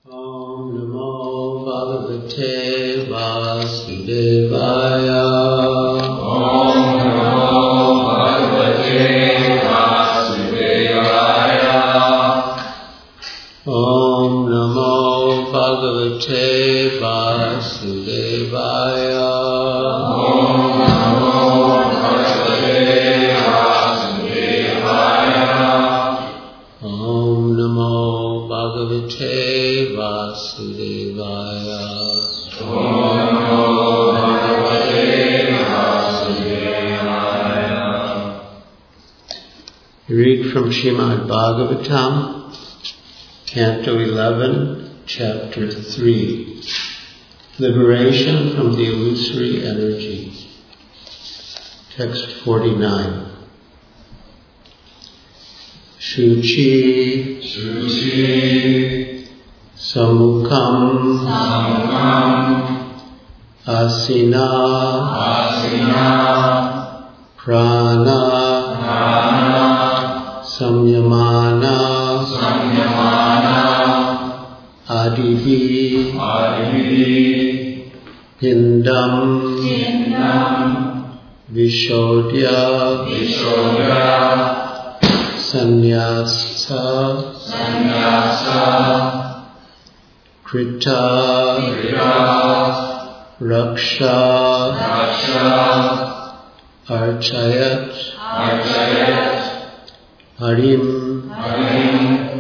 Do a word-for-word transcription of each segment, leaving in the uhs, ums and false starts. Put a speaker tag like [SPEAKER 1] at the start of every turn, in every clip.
[SPEAKER 1] Om Namo Bhagavate Vasudevaya.
[SPEAKER 2] Om Namo Bhagavate Vasudevaya.
[SPEAKER 1] Om Namo Bhagavate Vasudevaya.
[SPEAKER 2] Om Namo Bhagavate Vasudevaya.
[SPEAKER 1] Om Namo Bhagavate Vasudevaya.
[SPEAKER 2] Om Namo Bhagavate Vasudevaya.
[SPEAKER 1] Read from Srimad Bhagavatam, Canto eleven, Chapter three. Liberation from the illusory energy. Text forty-nine. Shuchi,
[SPEAKER 2] Shuchi,
[SPEAKER 1] Samukham,
[SPEAKER 2] Samukham,
[SPEAKER 1] Asina,
[SPEAKER 2] Asina,
[SPEAKER 1] Prana,
[SPEAKER 2] Prana,
[SPEAKER 1] Samyamana,
[SPEAKER 2] Samyamana,
[SPEAKER 1] Adihi,
[SPEAKER 2] Adihi,
[SPEAKER 1] Pindam,
[SPEAKER 2] Pindam,
[SPEAKER 1] Vishodya,
[SPEAKER 2] Vishodya,
[SPEAKER 1] Sannyasa,
[SPEAKER 2] Sannyasa,
[SPEAKER 1] Krita,
[SPEAKER 2] Krita,
[SPEAKER 1] Raksha,
[SPEAKER 2] Raksha,
[SPEAKER 1] Archayat,
[SPEAKER 2] Archayat,
[SPEAKER 1] Harim,
[SPEAKER 2] Harim,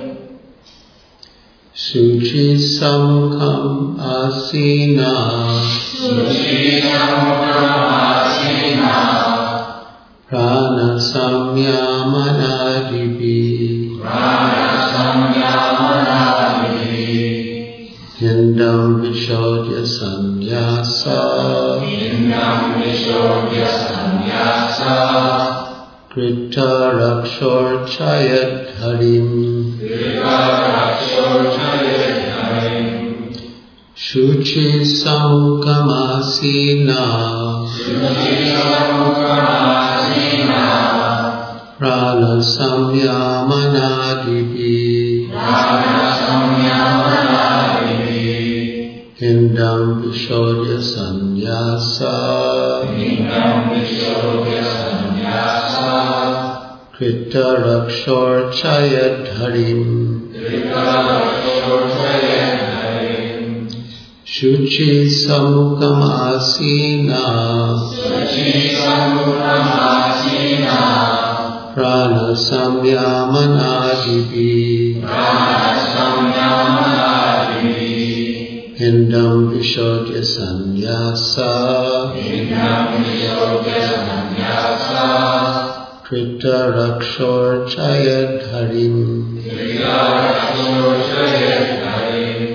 [SPEAKER 1] Suchi Samukham Asina,
[SPEAKER 2] Suchi Samukham Asina,
[SPEAKER 1] Prana Samyamanadipi,
[SPEAKER 2] Prana Samyamanadihi,
[SPEAKER 1] Hindam Vishodya Sannyasa,
[SPEAKER 2] Indam Vishodya Sannyasa,
[SPEAKER 1] Krita Rakshor Chayat Harim,
[SPEAKER 2] Krita Rakshor Chayat Harim,
[SPEAKER 1] Shuchi Samukham Asina,
[SPEAKER 2] Suchi Samukham Asina,
[SPEAKER 1] Prana Samyamanadipi,
[SPEAKER 2] Prana Samyamanadihi,
[SPEAKER 1] Hindam Vishodya Sannyasa,
[SPEAKER 2] Indam Vishodya Sannyasa,
[SPEAKER 1] Krita Rakshor Chayat Harim,
[SPEAKER 2] Krita Rakshor Chayat Harim,
[SPEAKER 1] Shuchi Samukham Asina,
[SPEAKER 2] Suchi Samukham Asina,
[SPEAKER 1] Prana Samyamanadipi,
[SPEAKER 2] Prana Samyamanadihi,
[SPEAKER 1] Hindam Vishodya Sannyasa,
[SPEAKER 2] Indam Vishodya Sannyasa,
[SPEAKER 1] Krita Rakshor Chayat Harim.
[SPEAKER 2] Krita Rakshor Chayat Harim,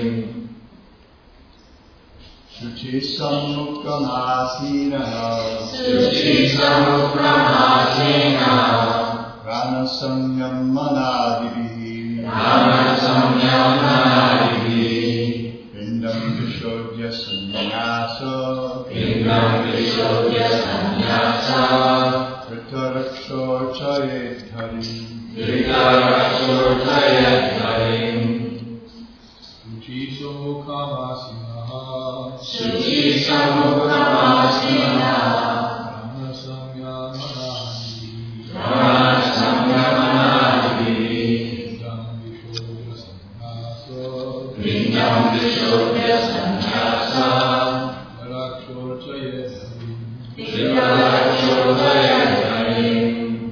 [SPEAKER 3] Shuchi Samukham Asina,
[SPEAKER 2] Suchi Samukham Asina,
[SPEAKER 3] Prana Samyamanadihi,
[SPEAKER 2] Prana Samyamanadihi,
[SPEAKER 3] Pindam Vishodya Sannyasa,
[SPEAKER 2] Indam Vishodya Sannyasa,
[SPEAKER 3] Krita Rakshor Chayat Harim,
[SPEAKER 2] Krita Rakshor Chayat Harim,
[SPEAKER 3] Shuchi Samukham Asina,
[SPEAKER 2] Suchi Samukham Asina,
[SPEAKER 3] Prana Samyamanadihi,
[SPEAKER 2] Prana Samyamanadihi,
[SPEAKER 3] Pindam Vishodya Sannyasa,
[SPEAKER 2] Indam Vishodya Sannyasa,
[SPEAKER 3] Rakshor Chayat Harim,
[SPEAKER 2] Krita Rakshor Chayat Harim,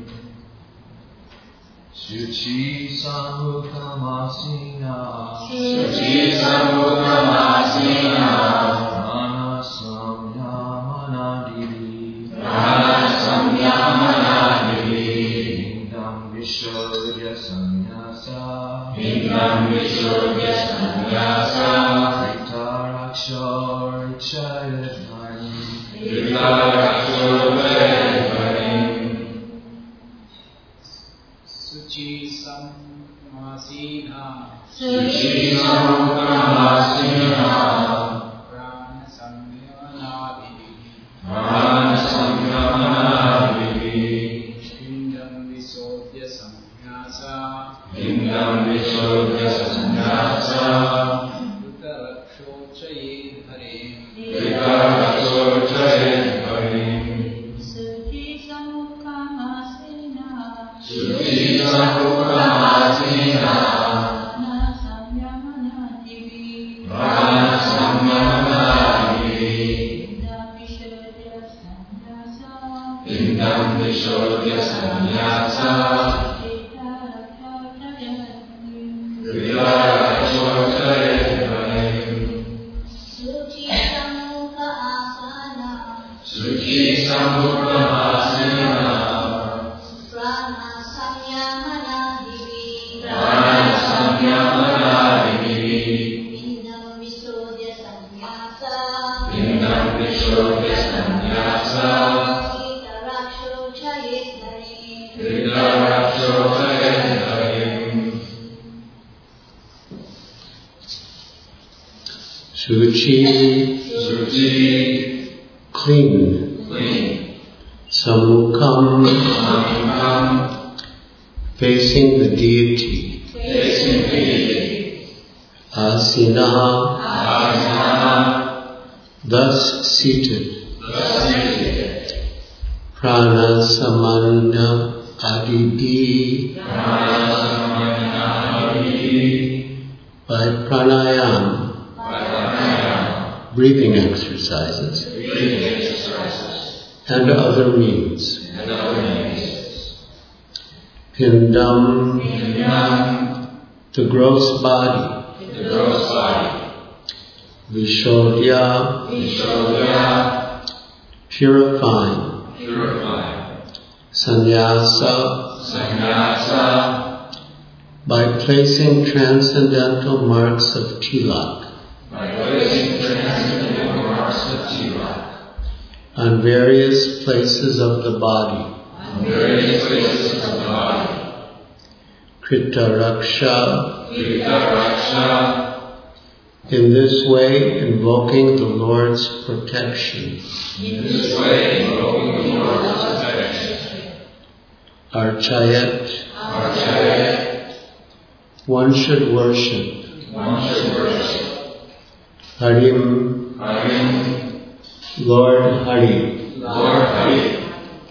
[SPEAKER 3] Shuchi Samukham Asina,
[SPEAKER 2] Suchi Samukham Asina,
[SPEAKER 3] Prana Samyamanadihi,
[SPEAKER 2] Prana Samyamanadihi,
[SPEAKER 3] Indam Vishodya Sannyasa,
[SPEAKER 2] Indam Vishodya Sannyasa,
[SPEAKER 3] Krita Rakshor Chayat Harim,
[SPEAKER 2] Krita Rakshor Chayat Harim,
[SPEAKER 4] Suchi Samasina,
[SPEAKER 2] Suchi Samukham Asina,
[SPEAKER 4] Prana Samyamanadihi,
[SPEAKER 2] Prana Samyamanadihi,
[SPEAKER 4] Indam Vishodya Sannyasa,
[SPEAKER 2] Indam Vishodya Sannyasa,
[SPEAKER 1] Suchi,
[SPEAKER 2] Suchi,
[SPEAKER 1] clean.
[SPEAKER 2] clean.
[SPEAKER 1] Samukham,
[SPEAKER 2] Samukham,
[SPEAKER 1] facing the deity.
[SPEAKER 2] facing the deity.
[SPEAKER 1] Asina,
[SPEAKER 2] Asana,
[SPEAKER 1] thus seated.
[SPEAKER 2] thus seated.
[SPEAKER 1] Prana samanya aditi, by pranayam, breathing exercises,
[SPEAKER 2] breathing exercises,
[SPEAKER 1] and other means.
[SPEAKER 2] and other means.
[SPEAKER 1] Pindam,
[SPEAKER 2] Pindam,
[SPEAKER 1] the gross body.
[SPEAKER 2] the gross body.
[SPEAKER 1] Vishodhya,
[SPEAKER 2] Vishodhya,
[SPEAKER 1] purifying.
[SPEAKER 2] purifying.
[SPEAKER 1] Sannyasa,
[SPEAKER 2] Sannyasa,
[SPEAKER 1] by placing transcendental marks of tilak
[SPEAKER 2] by placing transcendental marks of tilak
[SPEAKER 1] on various places of the body.
[SPEAKER 2] on various places of the body.
[SPEAKER 1] Kritaraksha,
[SPEAKER 2] Kritaraksha,
[SPEAKER 1] in this way invoking the Lord's protection.
[SPEAKER 2] in this way invoking the Lord's protection.
[SPEAKER 1] Archayat,
[SPEAKER 2] Archayat,
[SPEAKER 1] one should worship.
[SPEAKER 2] one should worship.
[SPEAKER 1] Harim,
[SPEAKER 2] Harim,
[SPEAKER 1] Lord Hari.
[SPEAKER 2] Lord Hari.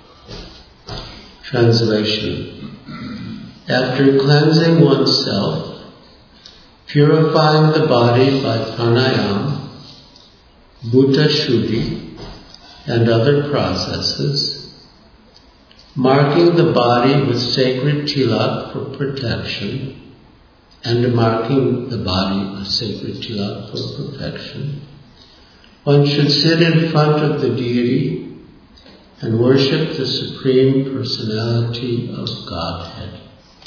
[SPEAKER 1] Translation. After cleansing oneself, purifying the body by pranayam, bhuta shuddhi, and other processes, marking the body with sacred tilak for protection, and marking the body with sacred tilak for perfection, one should sit in front of the deity and worship the Supreme Personality of Godhead.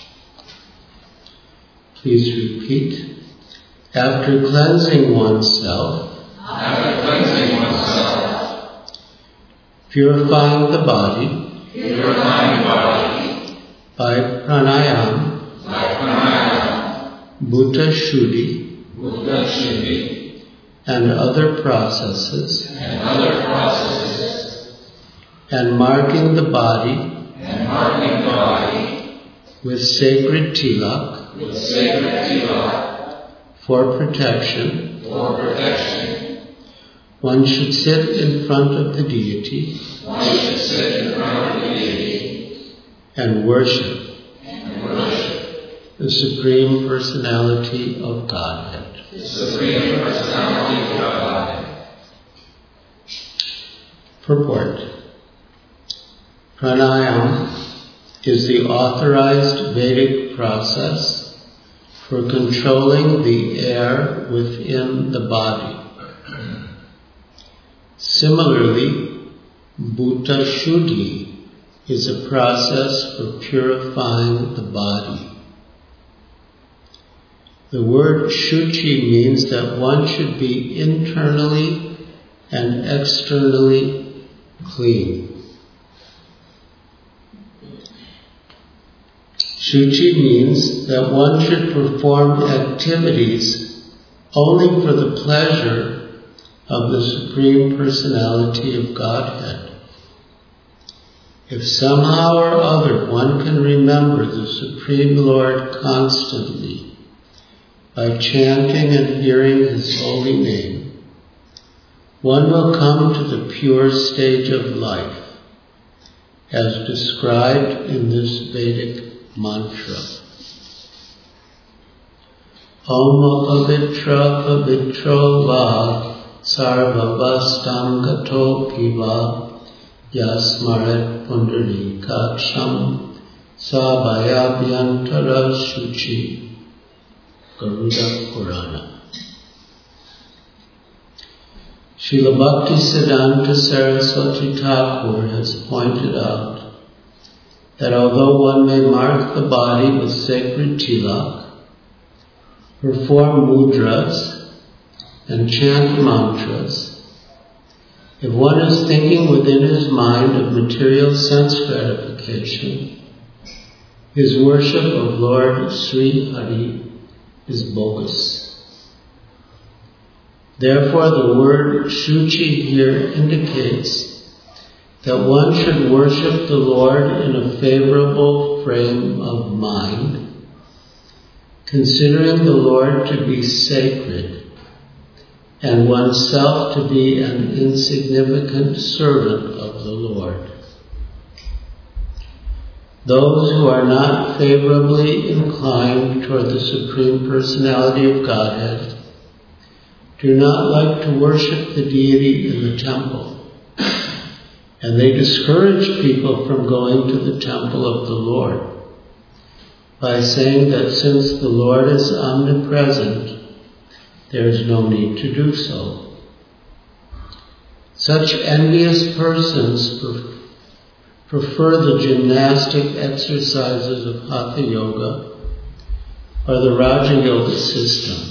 [SPEAKER 1] Please repeat. After cleansing oneself,
[SPEAKER 2] After cleansing oneself,
[SPEAKER 1] purifying the body
[SPEAKER 2] purifying the body
[SPEAKER 1] by pranayam,
[SPEAKER 2] by pranayama,
[SPEAKER 1] bhuta shuddhi,
[SPEAKER 2] Buddha shuddhi,
[SPEAKER 1] and other processes,
[SPEAKER 2] and other processes,
[SPEAKER 1] and marking the body
[SPEAKER 2] and marking the body
[SPEAKER 1] with sacred tilak
[SPEAKER 2] with sacred tilak
[SPEAKER 1] for protection,
[SPEAKER 2] for protection,
[SPEAKER 1] one should sit in front of the deity
[SPEAKER 2] one should sit in front of the deity
[SPEAKER 1] and worship
[SPEAKER 2] and worship
[SPEAKER 1] the Supreme Personality of Godhead.
[SPEAKER 2] the Supreme Personality of Godhead.
[SPEAKER 1] Purport. Pranayam is the authorized Vedic process for controlling the air within the body. Similarly, bhuta shuddhi is a process for purifying the body. The word shuchi means that one should be internally and externally clean. Shuchi means that one should perform activities only for the pleasure of the Supreme Personality of Godhead. If somehow or other one can remember the Supreme Lord constantly by chanting and hearing His holy name, one will come to the pure stage of life, as described in this Vedic mantra. Om Pavitra Pavitro Va Sarvavastam Gato Piva Yasmaret Pundarikaksham Sabhayabhyantara Shuchi. Garuda Purana. Srila Bhaktisiddhanta Saraswati Thakur has pointed out that although one may mark the body with sacred tilak, perform mudras, and chant mantras, if one is thinking within his mind of material sense gratification, his worship of Lord Sri Hari is bogus. Therefore, the word Shuchi here indicates that one should worship the Lord in a favorable frame of mind, considering the Lord to be sacred and oneself to be an insignificant servant of the Lord. Those who are not favorably inclined toward the Supreme Personality of Godhead do not like to worship the deity in the temple, and they discourage people from going to the temple of the Lord by saying that since the Lord is omnipresent, there is no need to do so. Such envious persons prefer the gymnastic exercises of Hatha Yoga or the Raja Yoga system.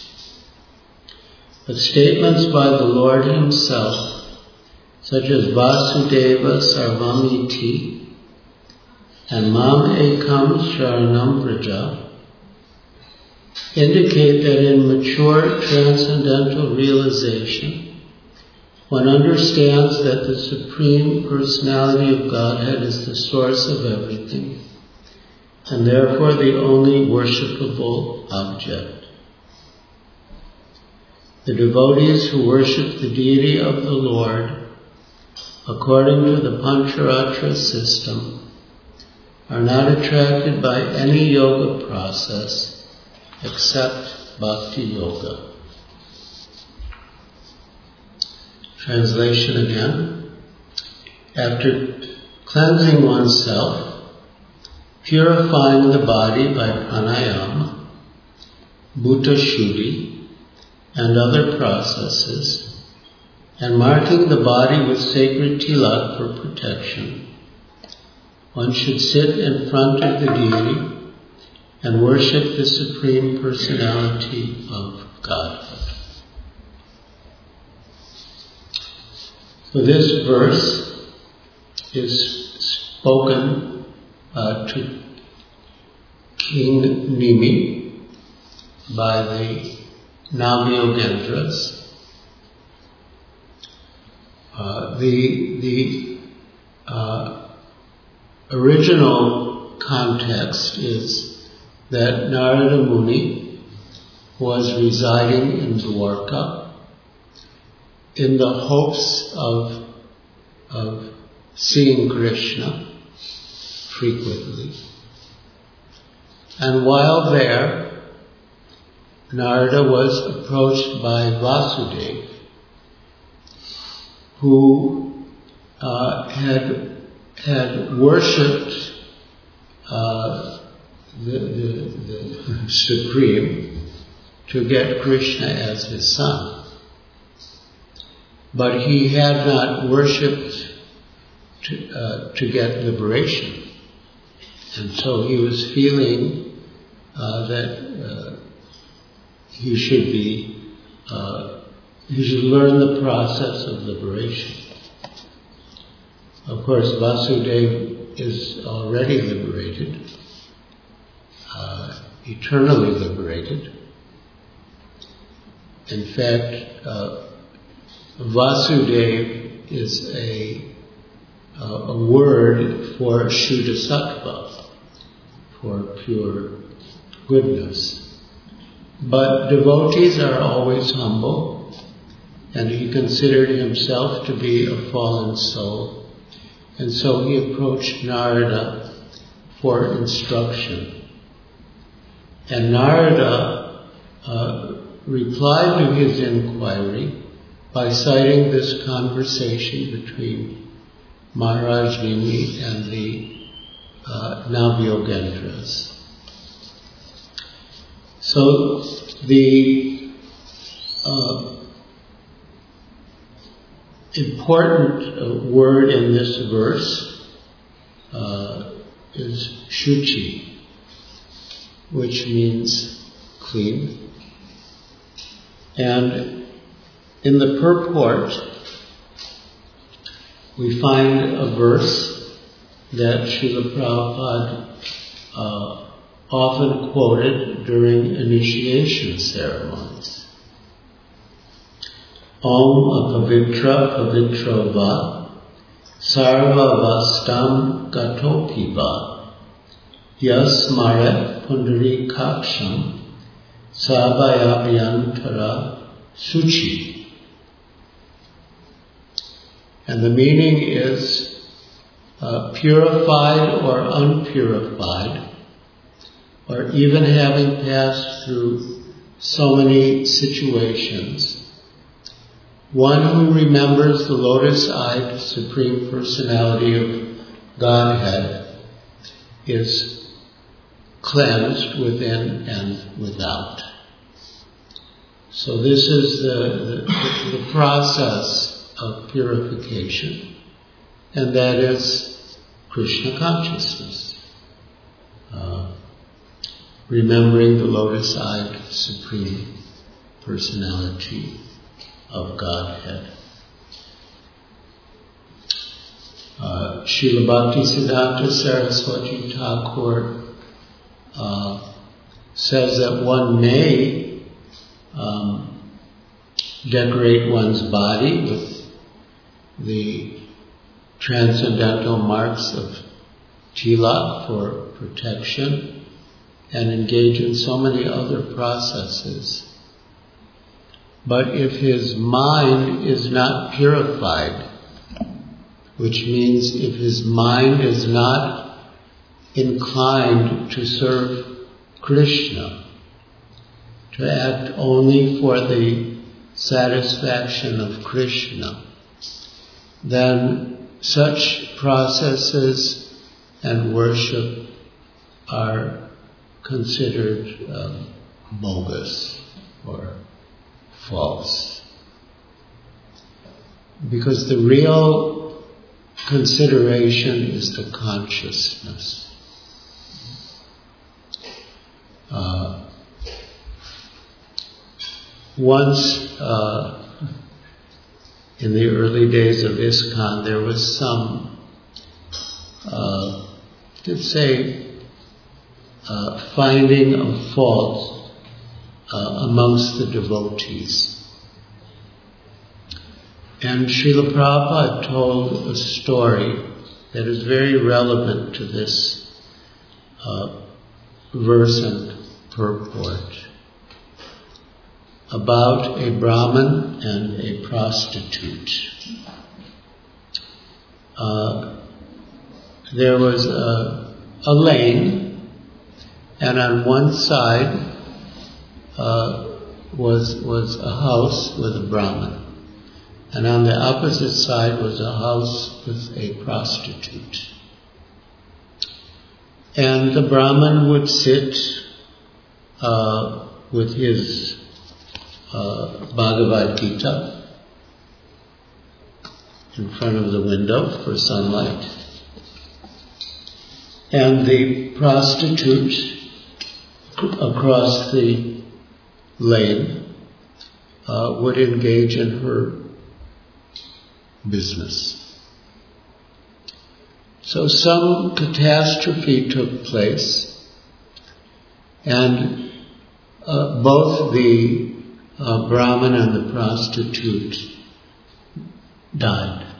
[SPEAKER 1] But statements by the Lord Himself, such as Vasudeva Sarvamiti and Mam Ekam Sharanam Praja, indicate that in mature transcendental realization, one understands that the Supreme Personality of Godhead is the source of everything, and therefore the only worshipable object. The devotees who worship the deity of the Lord, according to the Pancharatra system, are not attracted by any yoga process except Bhakti Yoga. Translation again. After cleansing oneself, purifying the body by pranayama, bhuta shuddhi, and other processes, and marking the body with sacred tilak for protection, one should sit in front of the deity and worship the Supreme Personality of Godhead. So this verse is spoken uh, to King Nimi by the Navyogendras. Uh, the the uh, original context is that Narada Muni was residing in Dwarka in the hopes of of seeing Krishna frequently. And while there, Narada was approached by Vasudeva, who uh, had had worshipped uh, the, the, the Supreme to get Krishna as his son. But he had not worshipped to, uh, to get liberation. And so he was feeling uh, that uh, he should be, uh, he should learn the process of liberation. Of course, Vasudeva is already liberated, uh, eternally liberated. In fact, uh, Vasudeva is a, uh, a word for Shuddha Sattva, for pure goodness. But devotees are always humble, and he considered himself to be a fallen soul, and so he approached Narada for instruction. And Narada uh, replied to his inquiry by citing this conversation between Maharaj Nimi and the uh, Navyogendras. So the uh, important uh, word in this verse uh, is Shuchi, which means clean. And in the purport, we find a verse that Srila Prabhupada uh, often quoted during initiation ceremonies. Om apavitra pavitrova sarva vastam gatopiva yasmaret pundarikaksham sabhayabhyantara suchi. And the meaning is uh, purified or unpurified, or even having passed through so many situations, one who remembers the lotus-eyed Supreme Personality of Godhead is cleansed within and without. So this is the, the, the process of purification, and that is Krishna consciousness. Uh, remembering the lotus-eyed Supreme Personality of Godhead. Uh, Srila Bhaktisiddhanta Saraswati Thakur uh, says that one may um, decorate one's body with the transcendental marks of tilak for protection and engage in so many other processes. But if his mind is not purified, which means if his mind is not inclined to serve Krishna, to act only for the satisfaction of Krishna, then such processes and worship are considered um, bogus or false. Because the real consideration is the consciousness. Uh, once, uh, in the early days of ISKCON, there was some, uh, let's say, uh, finding of fault Uh, amongst the devotees. And Srila Prabhupada told a story that is very relevant to this uh, verse and purport about a Brahmin and a prostitute. Uh, there was a, a lane, and on one side Uh, was was a house with a Brahmin, and on the opposite side was a house with a prostitute. And the Brahmin would sit uh, with his uh, Bhagavad Gita in front of the window for sunlight, and the prostitute across the lane uh, would engage in her business. So some catastrophe took place, and uh, both the uh, Brahmin and the prostitute died.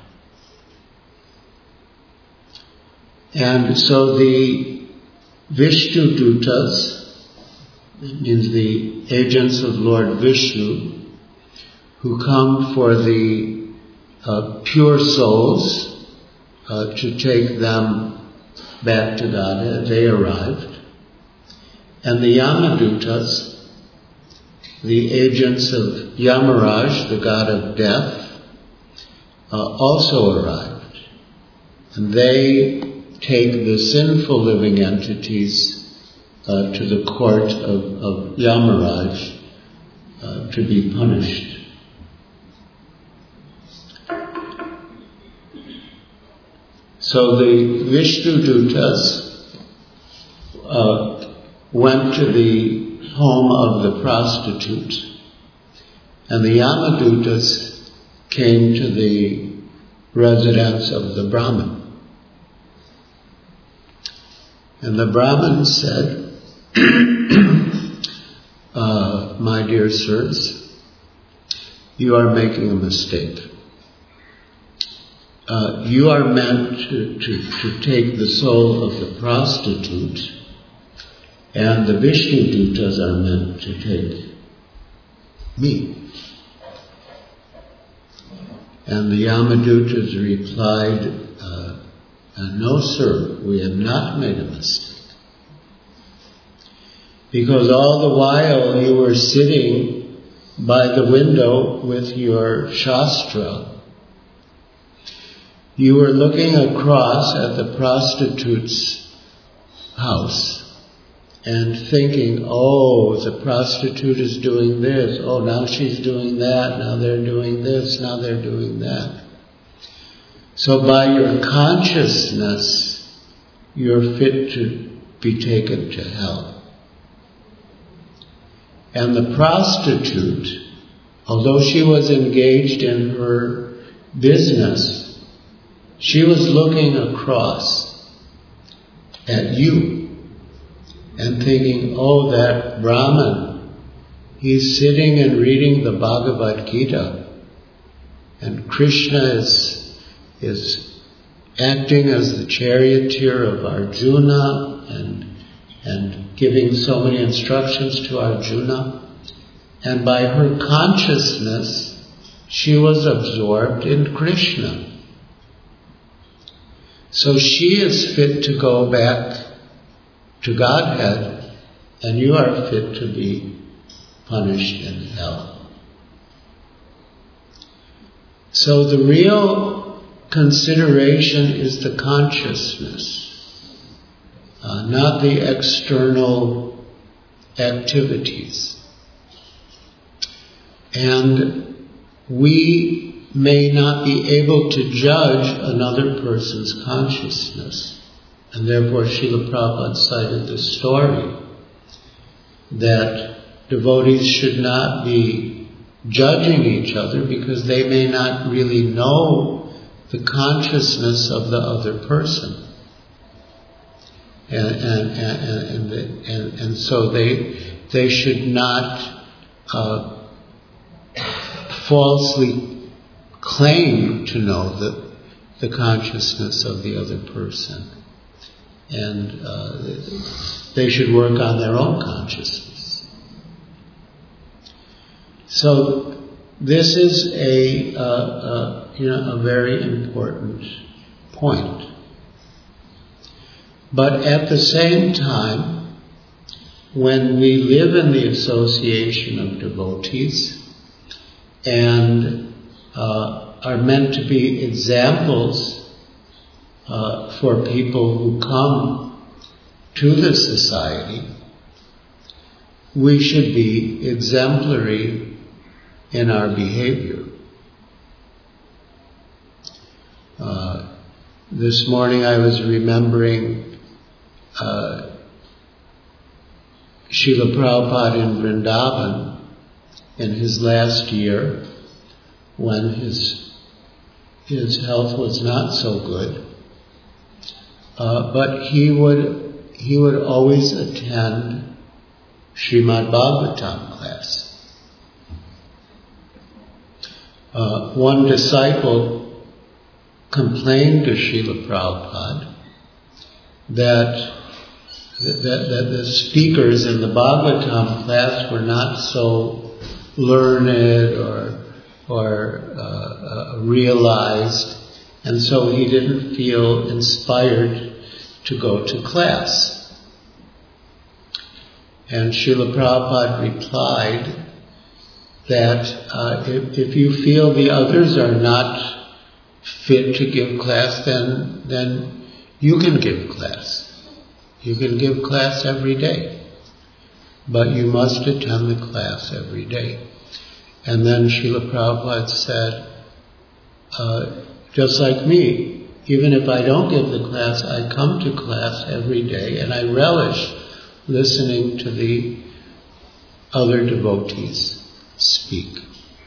[SPEAKER 1] And so the Vishnu Dutas, it means the agents of Lord Vishnu, who come for the uh, pure souls uh, to take them back to Godhead, they arrived. And the Yamadutas, the agents of Yamaraj, the god of death, uh, also arrived. And they take the sinful living entities Uh, to the court of, of Yamaraj uh, to be punished. So the Vishnu Dutas uh, went to the home of the prostitute, and the Yamadutas came to the residence of the Brahmin. And the Brahmin said, uh, my dear sirs, you are making a mistake. Uh, you are meant to, to, to take the soul of the prostitute, and the Vishnu Dutas are meant to take me. And the Yamadutas replied, uh, no sir, we have not made a mistake. Because all the while you were sitting by the window with your Shastra, you were looking across at the prostitute's house and thinking, oh, the prostitute is doing this, oh, now she's doing that, now they're doing this, now they're doing that. So by your consciousness, you're fit to be taken to hell. And the prostitute, although she was engaged in her business, she was looking across at you and thinking, oh, that Brahman, he's sitting and reading the Bhagavad Gita, and Krishna is, is acting as the charioteer of Arjuna and, and giving so many instructions to Arjuna. And by her consciousness, she was absorbed in Krishna. So she is fit to go back to Godhead, and you are fit to be punished in hell. So the real consideration is the consciousness, uh, not the external activities. And we may not be able to judge another person's consciousness. And therefore Srila Prabhupada cited the story that devotees should not be judging each other because they may not really know the consciousness of the other person. And, and, and, and, and, and so they, they should not uh, falsely claim to know the, the consciousness of the other person. And uh, they should work on their own consciousness. So this is a, uh, uh, you know, a very important point. But at the same time, when we live in the association of devotees and uh, are meant to be examples uh, for people who come to the society, we should be exemplary in our behavior. Uh, this morning I was remembering uh, Srila Prabhupada in Vrindavan in his last year when his his health was not so good. Uh, but he would he would always attend Srimad Bhagavatam class. Uh, one disciple complained to Srila Prabhupada that, that, that the speakers in the Bhagavatam class were not so learned or or uh, uh, realized, and so he didn't feel inspired to go to class. And Srila Prabhupada replied that uh, if, if you feel the others are not fit to give class, then then you can give class. You can give class every day, but you must attend the class every day. And then Srila Prabhupada said, uh, just like me, even if I don't give the class, I come to class every day and I relish listening to the other devotees speak.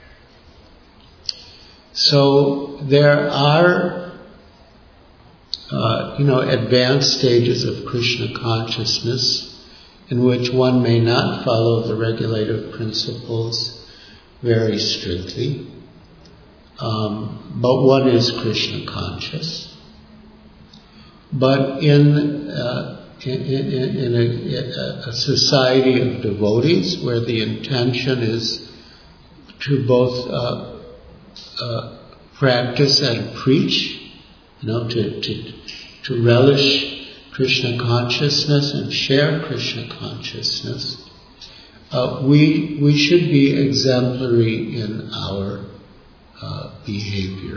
[SPEAKER 1] So there are, uh, you know, advanced stages of Krishna consciousness in which one may not follow the regulative principles, very strictly, um, but one is Krishna conscious. But in, uh, in, in, in a, a society of devotees where the intention is to both uh, uh, practice and preach, you know, to, to, to relish Krishna consciousness and share Krishna consciousness, uh, we we should be exemplary in our uh, behavior.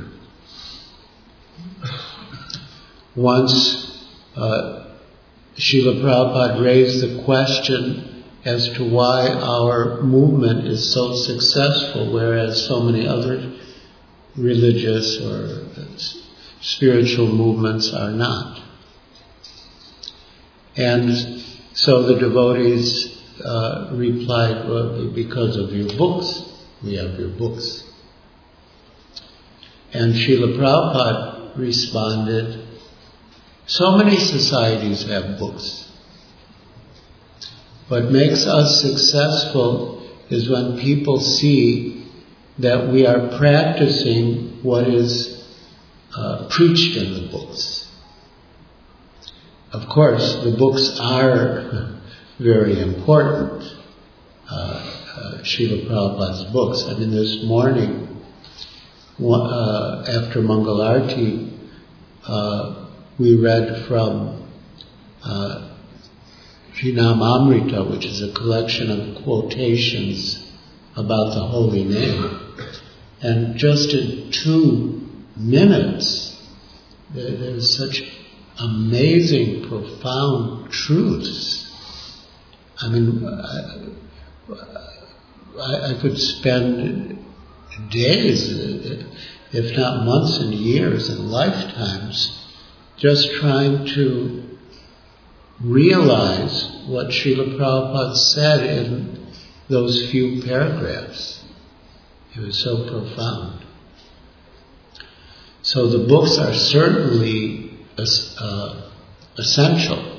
[SPEAKER 1] Once uh, Srila Prabhupada raised the question as to why our movement is so successful, whereas so many other religious or spiritual movements are not. And so the devotees uh, replied, well, because of your books. We have your books. And Srila Prabhupada responded, so many societies have books. What makes us successful is when people see that we are practicing what is uh, preached in the books. Of course, the books are very important. Uh, uh, Srila Prabhupada's books. I mean, this morning, uh, after Mangalarti, uh, we read from uh, Srinam Amrita, which is a collection of quotations about the holy name. And just in two minutes, there, there's such amazing, profound truths. I mean, I, I, I could spend days, if not months and years and lifetimes, just trying to realize what Srila Prabhupada said in those few paragraphs. It was so profound. So the books are certainly uh, essential.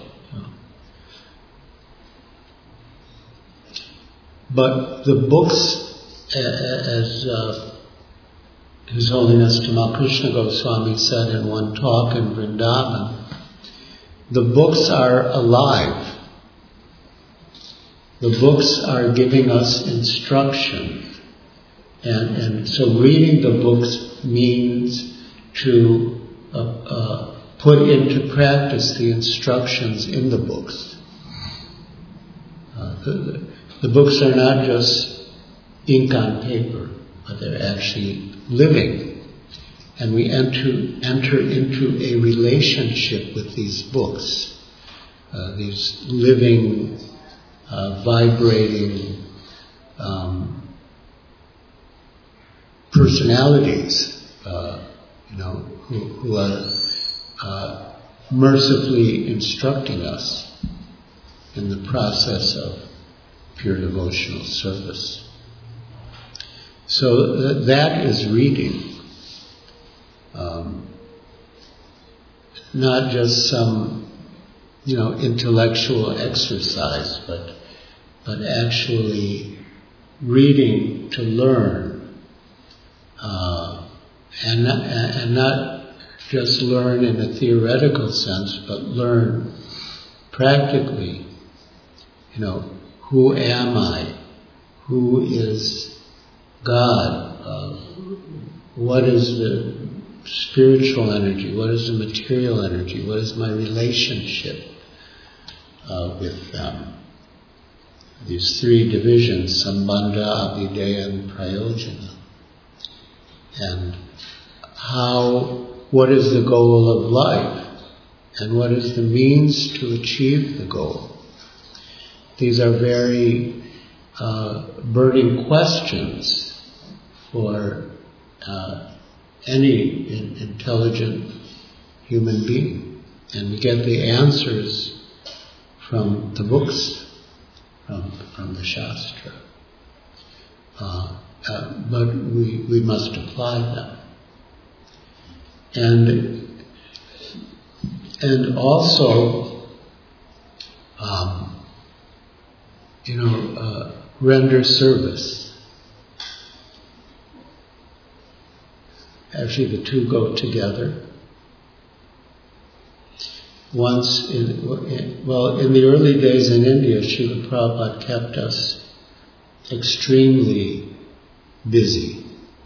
[SPEAKER 1] But the books, as uh, His Holiness Tamal Krishna Goswami said in one talk in Vrindavan, the books are alive. The books are giving us instruction. And, and so reading the books means to uh, uh, put into practice the instructions in the books. Uh, the, the books are not just ink on paper, but they're actually living. And we enter, enter into a relationship with these books, uh, these living, uh, vibrating um, personalities, uh, you know, who, who are uh, mercifully instructing us in the process of pure devotional service. So th- that is reading. Um, not just some, you know, intellectual exercise, but but actually reading to learn, uh, and not, and not just learn in a theoretical sense, but learn practically. You know, who am I? Who is God? Uh, what is the spiritual energy? What is the material energy? What is my relationship uh, with them? These three divisions, Sambandha, Abhideya, and Prayojana. And how, what is the goal of life? And what is the means to achieve the goal? These are very uh, burning questions for uh, any in, intelligent human being. And we get the answers from the books, from, from the Shastra. Uh, uh, but we, we must apply them. And, and also, um, you know, uh, render service. actually the two go together. Once, in, well, in the early days in India, Srila Prabhupada kept us extremely busy.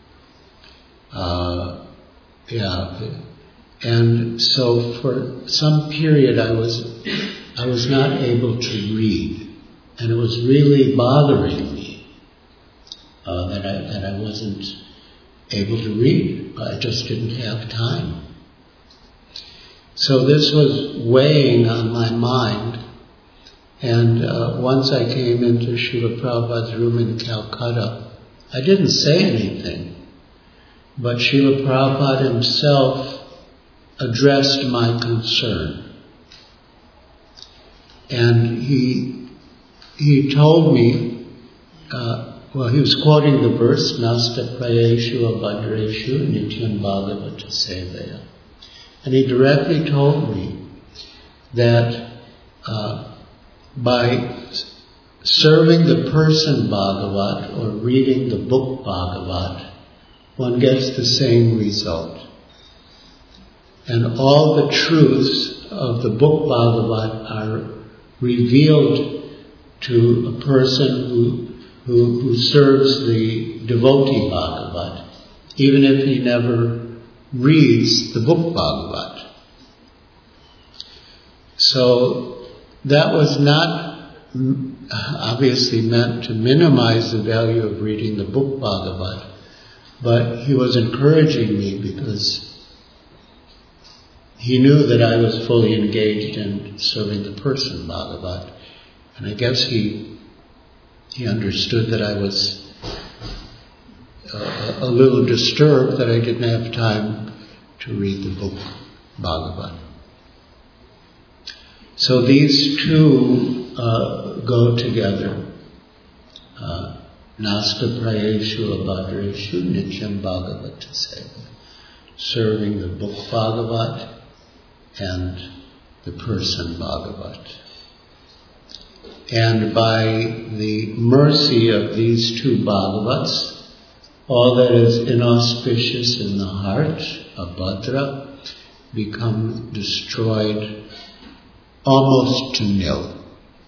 [SPEAKER 1] Uh, yeah, and so for some period I was I was not able to read, and it was really bothering me uh, that I that I wasn't able to read. I just didn't have time. So this was weighing on my mind. And uh, once I came into Srila Prabhupada's room in Calcutta, I didn't say anything, but Srila Prabhupada himself addressed my concern. And he he told me, uh, well, he was quoting the verse, Nasta prayeshu abhadreshu nityam bhagavata sevaya. And he directly told me that uh, by serving the person Bhagavat or reading the book Bhagavat, one gets the same result. And all the truths of the book Bhagavat are revealed to a person who, who, who serves the devotee Bhagavat, even if he never reads the book Bhagavat. So that was not obviously meant to minimize the value of reading the book Bhagavat, but he was encouraging me because he knew that I was fully engaged in serving the person Bhagavat, and I guess he he understood that I was uh, a little disturbed that I didn't have time to read the book Bhagavat. So these two uh, go together. Uh, Nasta prayeshu abhadreshu nityam bhagavata seva. Serving the book Bhagavat and the person Bhagavat. And by the mercy of these two Bhagavats, all that is inauspicious in the heart, abhadra, becomes destroyed almost to nil.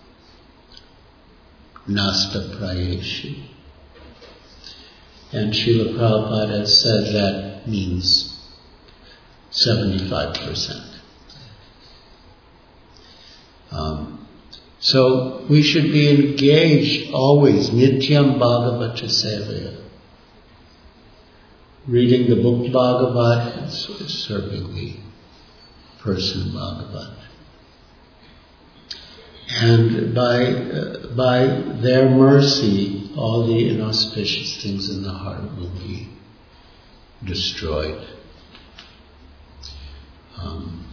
[SPEAKER 1] Nasta prayeshu. And Srila Prabhupada has said that means seventy-five percent. Um, so we should be engaged always, nityam bhagavata sevaya. Reading the book Bhagavat and serving the person Bhagavat. And by uh, by their mercy, all the inauspicious things in the heart will be destroyed. Um,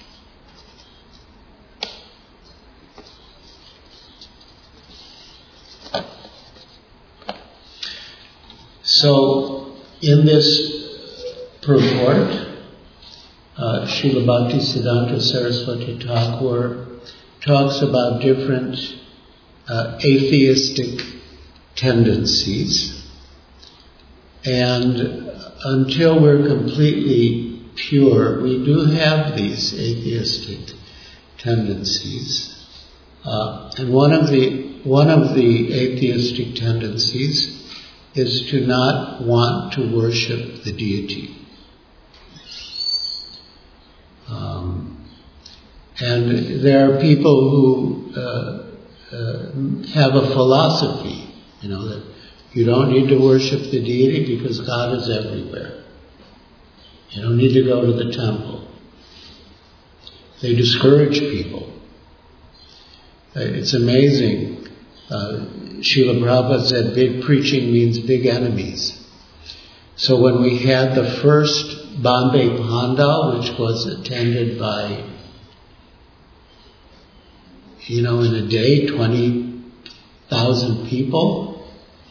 [SPEAKER 1] so, in this purport, uh, Srila Bhaktisiddhanta Saraswati Thakur talks about different uh, atheistic tendencies, and until we're completely pure, we do have these atheistic tendencies. Uh, and one of the one of the atheistic tendencies is to not want to worship the deity. Um, and there are people who uh, uh, have a philosophy, you know, that you don't need to worship the deity because God is everywhere. You don't need to go to the temple. They discourage people. Uh, it's amazing. Uh, Srila Prabhupada said big preaching means big enemies. So when we had the first Bombay Pandal, which was attended by, you know, in a day, twenty thousand people,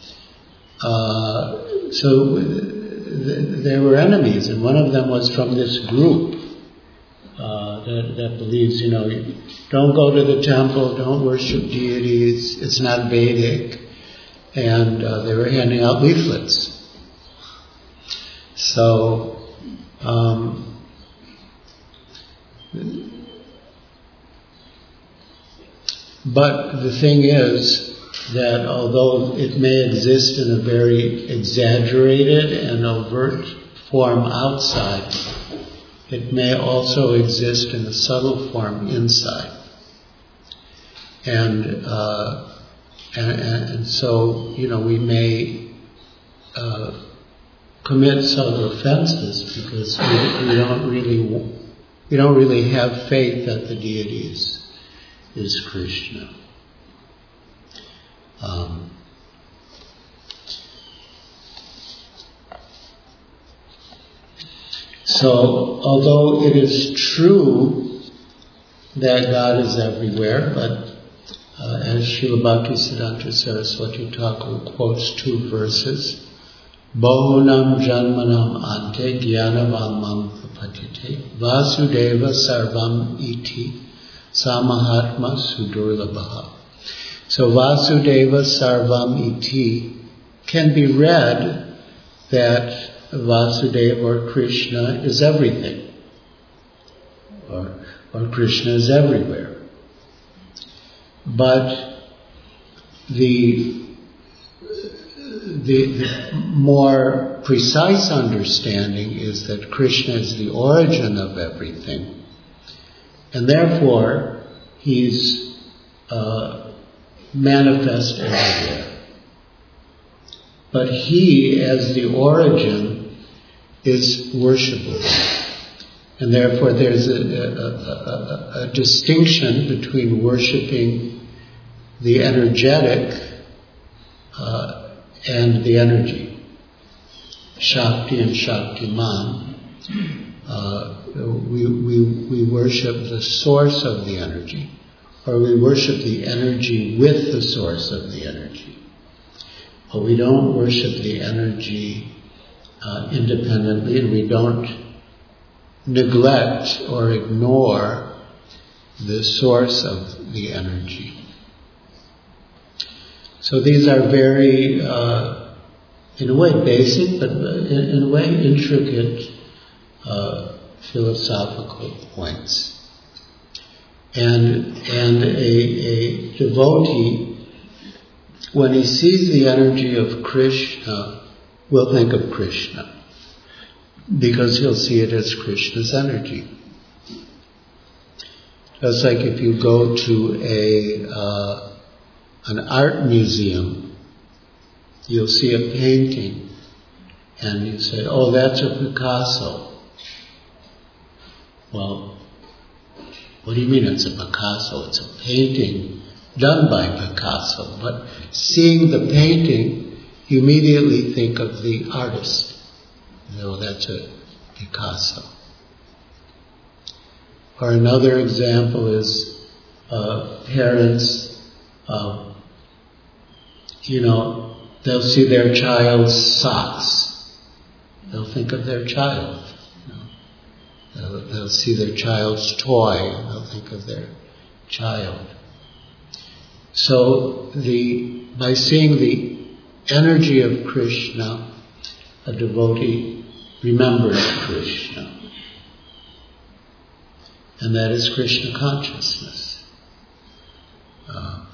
[SPEAKER 1] uh, so th- there were enemies, and one of them was from this group uh, that, that believes, you know, don't go to the temple, don't worship deities, it's not Vedic, and uh, they were handing out leaflets. So Um, but the thing is that although it may exist in a very exaggerated and overt form outside, it may also exist in a subtle form inside. And, uh, and, and so, you know, we may uh, commit subtle offenses because we, we don't really we don't really have faith that the deity is, is Krishna. Um, so, although it is true that God is everywhere, but uh, as Srila Bhaktisiddhanta Saraswati Thakur quotes two verses, Bahunam Janmanam Ante Jnanavamam Prapatite Vasudeva Sarvam Iti Samahatma Sudurlabha. So Vasudeva Sarvam Iti can be read that Vasudeva or Krishna is everything, or, or Krishna is everywhere. But the, the, the more precise understanding is that Krishna is the origin of everything, and therefore he's uh, manifest everywhere. But he, as the origin, is worshipable. And therefore there's a, a, a, a distinction between worshipping the energetic uh, and the energy. Shakti and Shaktiman. Uh, we, we, we worship the source of the energy, or we worship the energy with the source of the energy. But we don't worship the energy uh, independently, and we don't neglect or ignore the source of the energy. So these are very, uh, in a way, basic, but in, in a way, intricate uh, philosophical points. And and a, a devotee, when he sees the energy of Krishna, will think of Krishna, because he'll see it as Krishna's energy. Just like if you go to a uh, an art museum, you'll see a painting, and you say, "Oh, that's a Picasso." Well, what do you mean it's a Picasso? It's a painting done by Picasso. But seeing the painting, you immediately think of the artist. No, that's a Picasso. Or another example is uh, parents, uh, you know, they'll see their child's socks. They'll think of their child. You know. they'll, they'll see their child's toy, and they'll think of their child. So the by seeing the energy of Krishna, a devotee remembers Krishna. And that is Krishna consciousness. Uh,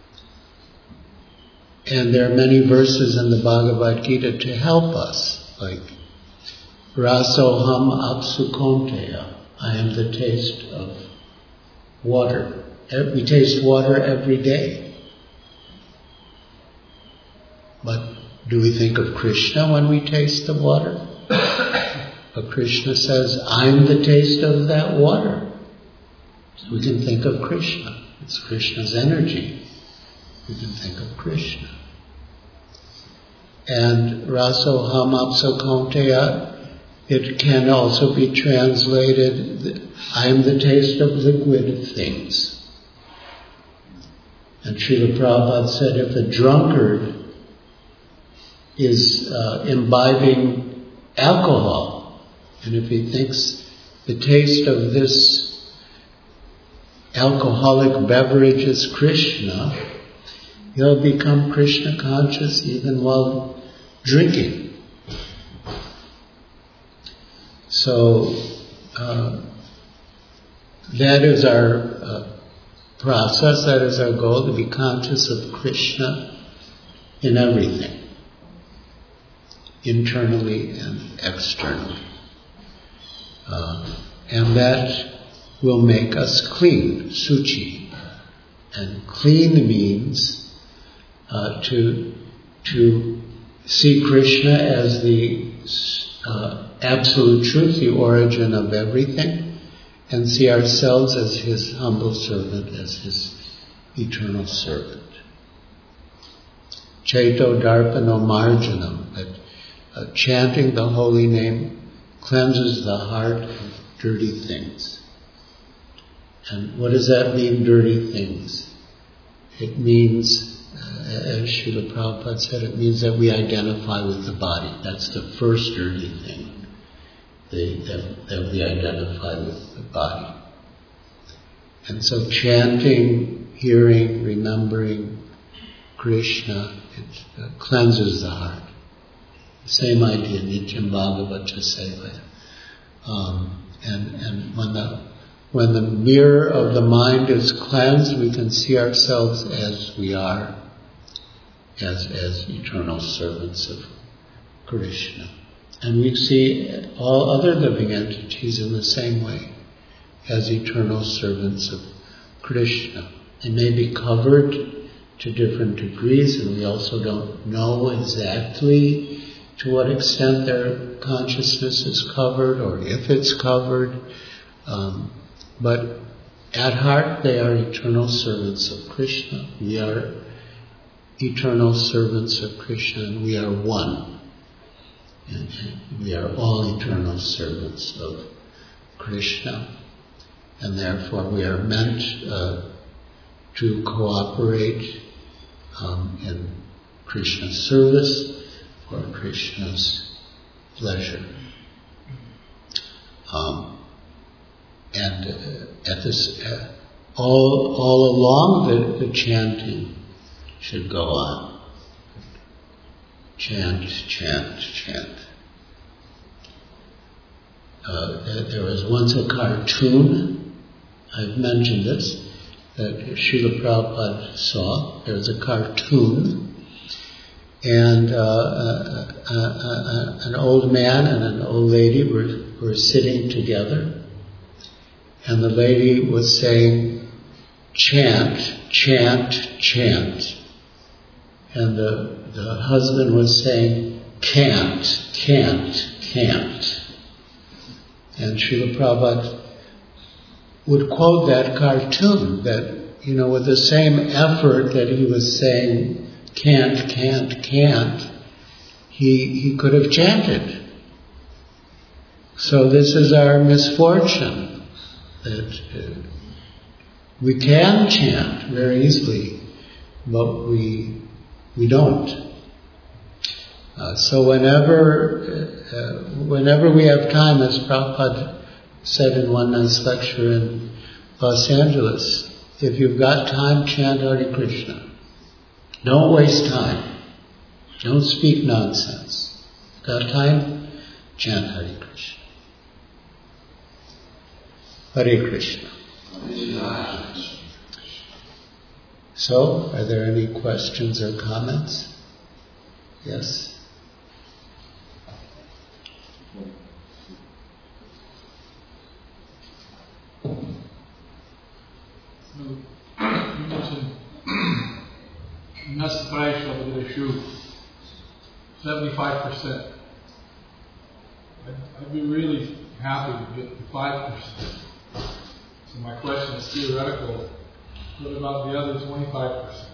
[SPEAKER 1] and there are many verses in the Bhagavad Gita to help us, like Rasoham Apsukonteya, I am the taste of water. We taste water every day. But do we think of Krishna when we taste the water? But Krishna says, I'm the taste of that water. So we can think of Krishna. It's Krishna's energy. We can think of Krishna. And Rasoham Apsukonteya, it can also be translated, I am the taste of liquid things. And Srila Prabhupada said, if a drunkard is uh, imbibing alcohol, and if he thinks the taste of this alcoholic beverage is Krishna, he'll become Krishna conscious even while drinking. So uh, that is our uh, process, that is our goal, to be conscious of Krishna in everything, internally and externally. Uh, and that will make us clean, suci. And clean means uh, to to see Krishna as the uh, absolute truth, the origin of everything, and see ourselves as his humble servant, as his eternal servant. Cheto darpano marjanam, that uh, chanting the holy name cleanses the heart of dirty things. And what does that mean, dirty things? It means, uh, as Srila Prabhupada said, it means that we identify with the body. That's the first dirty thing, the, that, that we identify with the body. And so chanting, hearing, remembering Krishna, it uh, cleanses the heart. The same idea, Nityam Bhagavata Seva. Um, and, and when the When the mirror of the mind is cleansed, we can see ourselves as we are, as, as eternal servants of Krishna. And we see all other living entities in the same way, as eternal servants of Krishna. They may be covered to different degrees, and we also don't know exactly to what extent their consciousness is covered, or if it's covered. Um, But at heart, they are eternal servants of Krishna. We are eternal servants of Krishna, and we are one. And we are all eternal servants of Krishna. And therefore, we are meant uh, to cooperate um, in Krishna's service for Krishna's pleasure. Um, And uh, at this, uh, all all along the, the chanting should go on. Chant, chant, chant. Uh, there was once a cartoon, I've mentioned this, that Srila Prabhupada saw. There was a cartoon, and uh, uh, uh, uh, an old man and an old lady were, were sitting together. And the lady was saying, chant, chant, chant. And the, the husband was saying, can't, can't, can't. And Srila Prabhupada would quote that cartoon, that, you know, with the same effort that he was saying, can't, can't, can't, he, he could have chanted. So this is our misfortune. That uh, we can chant very easily, but we we don't. Uh, so whenever uh, whenever we have time, as Prabhupada said in one night's lecture in Los Angeles, if you've got time, chant Hare Krishna. Don't waste time. Don't speak nonsense. Got time? Chant Hare Krishna. Hare Krishna. So, are there any questions or comments? Yes?
[SPEAKER 5] You mentioned Nasta over the issue, seventy-five percent. I'd, I'd be really happy to get to five percent. So my question is theoretical. What about the other twenty-five percent?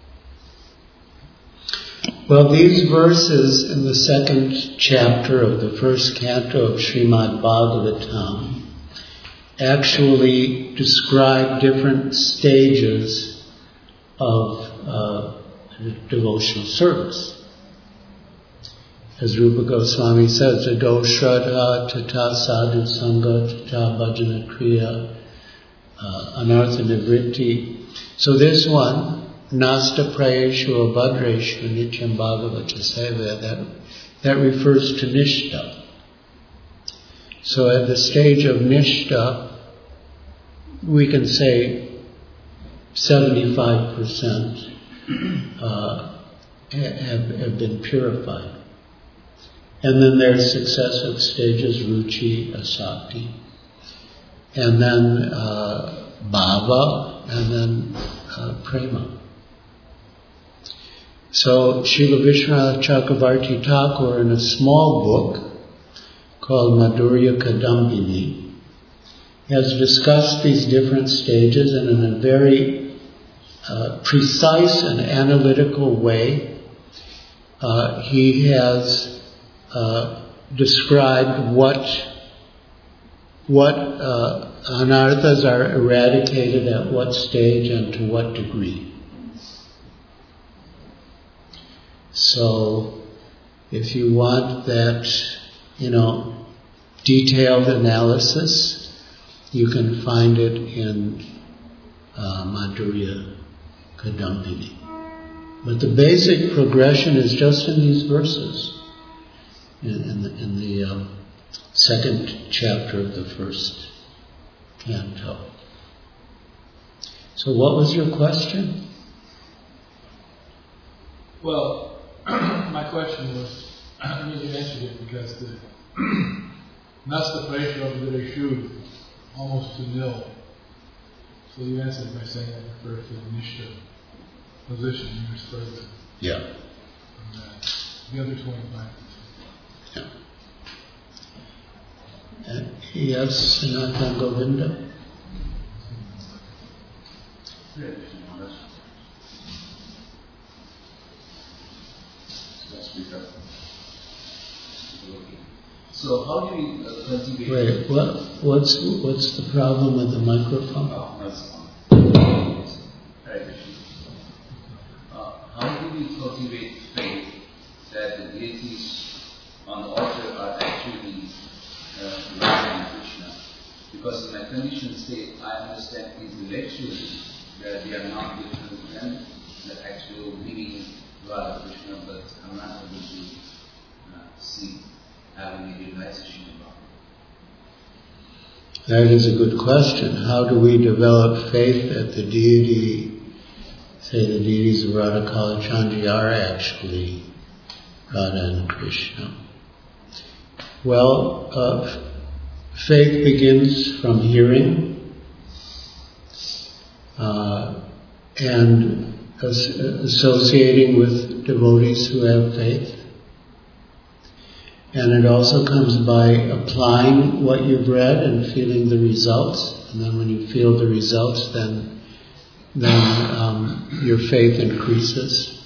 [SPEAKER 1] Well, these verses in the second chapter of the first canto of Srimad Bhagavatam actually describe different stages of uh, devotional service. As Rupa Goswami says, Ado Shraddha, Tata Sadhu Sangha, Tata Bhajana Kriya, uh, Anartha Nivritti. So this one, Nasta Prayeshu Abhadreshu Nityam Bhagavata Seva, that, that refers to Nishtha. So at the stage of Nishta, we can say seventy-five percent uh, have, have been purified. And then there's successive stages, ruchi, asakti, and then uh, bhava, and then uh, prema. So Srila Vishwanath Chakravarti Thakur, in a small book called Madhurya Kadambini, has discussed these different stages, and in a very uh, precise and analytical way, uh, he has uh, described what what uh, anarthas are eradicated at what stage and to what degree. So, if you want that, you know, detailed analysis, you can find it in uh, Madhurya Kadambini. But the basic progression is just in these verses, in, in the, in the um, second chapter of the first canto. So what was your question?
[SPEAKER 5] Well, my question was, I mean, you answered it because the Nasta Pressure of the Reshu almost to nil. So you answered by saying that refers to the Nishta position you referred to.
[SPEAKER 1] Yeah.
[SPEAKER 5] And, uh, the other twenty-five percent.
[SPEAKER 1] Yeah. Uh, yes, Sanatana Govinda.
[SPEAKER 6] So how do we uh, cultivate...
[SPEAKER 1] Wait, what, what's what's the problem with the microphone?
[SPEAKER 6] Oh, that's fine. Hare Krishna. Uh, how do we cultivate faith that the deities on the altar are actually uh, Radha and Krishna? Because in my conditioned state, I understand intellectually that they are not different than the actual meaning Radha Krishna, but I'm not able to uh, see, have any realization about it.
[SPEAKER 1] That is a good question. How do we develop faith that the deity, say the deities of Radha Kalachandji, are actually Radha and Krishna? Well, uh, faith begins from hearing uh, and as, associating with devotees who have faith. And it also comes by applying what you've read and feeling the results. And then when you feel the results, then then um, your faith increases.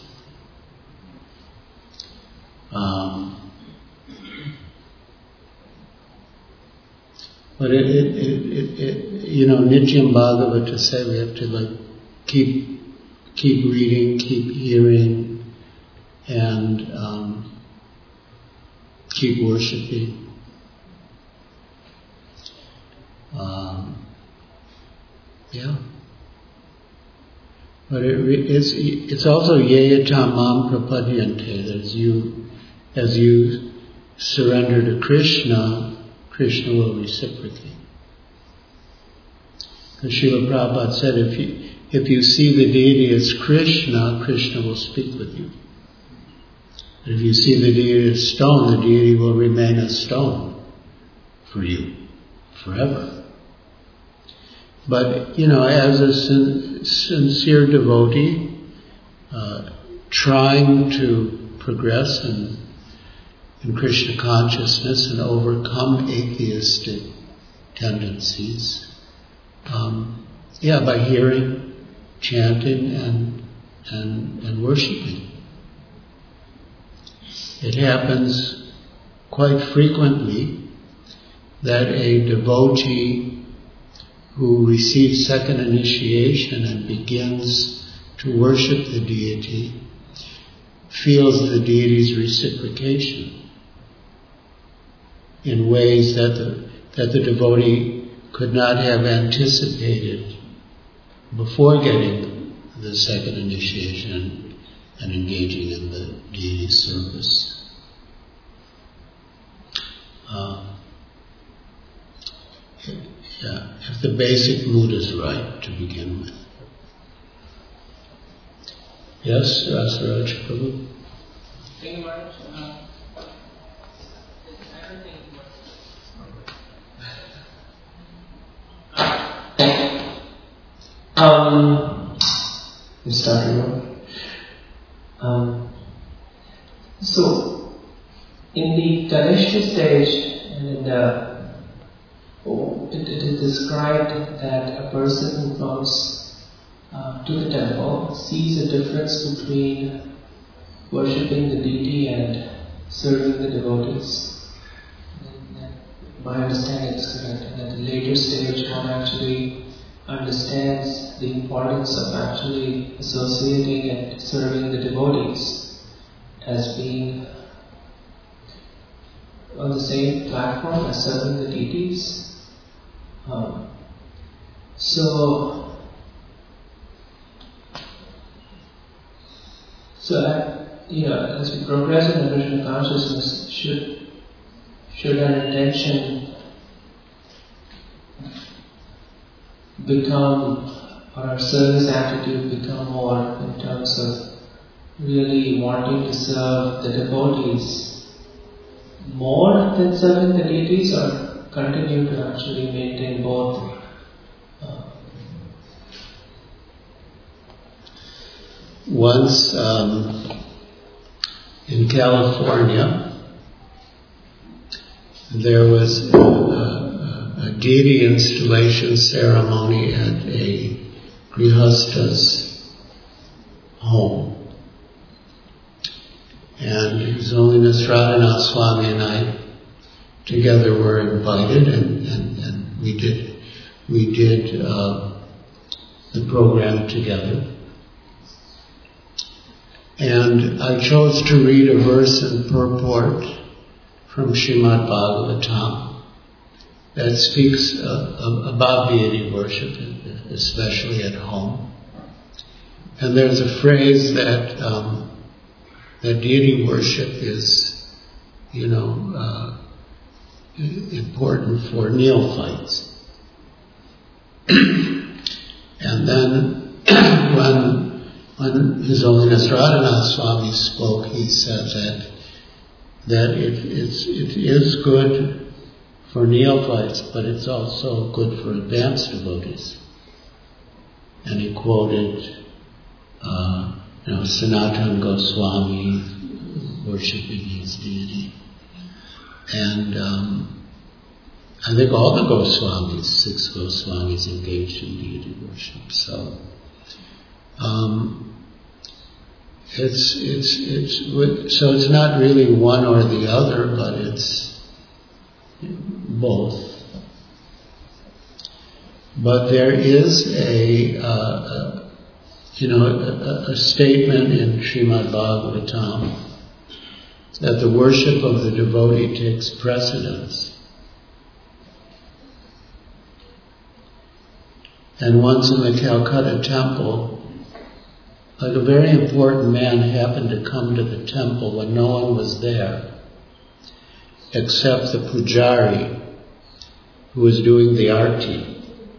[SPEAKER 1] Um, but it, it, it, it, it, you know, Nityam Bhagavata say we have to like keep keep reading, keep hearing, and um, keep worshipping. Um, yeah. But it, it's it's also yeyatam mam prapadyante, that as you as you surrender to Krishna, Krishna will reciprocate. Because Srila Prabhupada said, if you if you see the deity as Krishna, Krishna will speak with you. But if you see the deity as stone, the deity will remain a stone for you forever. But, you know, as a sin- sincere devotee, uh, trying to progress in, in Krishna consciousness and overcome atheistic tendencies, um, yeah, by hearing, chanting, and and and worshiping. It happens quite frequently that a devotee who receives second initiation and begins to worship the deity feels the deity's reciprocation in ways that the, that the devotee could not have anticipated before getting the second initiation and engaging in the deity's service. Uh, yeah, if the basic mood is right to begin with. Yes, Rasaraj Prabhu?
[SPEAKER 7] Thank you, Maharaj. Uh, everything
[SPEAKER 8] Um, you started on. Um, so, in the Tanishta stage, and in the, oh, it, it is described that a person who comes uh, to the temple sees a difference between worshipping the deity and serving the devotees. And, and my understanding is correct. And at a later stage, one actually understands the importance of actually associating and serving the devotees as being on the same platform as serving the deities. Um, so, so that, you know, as we progress in the Krishna consciousness, should should our intention become, or our service attitude become more in terms of really wanting to serve the devotees more than serving the deities, or continue to actually maintain both? Uh,
[SPEAKER 1] Once um, in California, there was a, a, a deity installation ceremony at a Grihasta's home. And His Holiness Radhanath Swami and I together were invited, and, and, and we did we did uh, the program together. And I chose to read a verse and purport from Srimad Bhagavatam that speaks uh, about deity worship, especially at home. And there's a phrase that um, that deity worship is, you know, uh, important for neophytes. And then when when His Holiness Radhanath Swami spoke, he said that that it, it's, it is good for neophytes, but it's also good for advanced devotees. And he quoted, uh, you know, Sanatana Goswami worshipping his deity. And um, I think all the Goswamis, six Goswamis, engaged in deity worship. So um, it's it's it's so it's not really one or the other, but it's both. But there is a, uh, a you know a, a statement in Srimad Bhagavatam that the worship of the devotee takes precedence. And once in the Calcutta temple, like a very important man happened to come to the temple when no one was there, except the pujari who was doing the arti.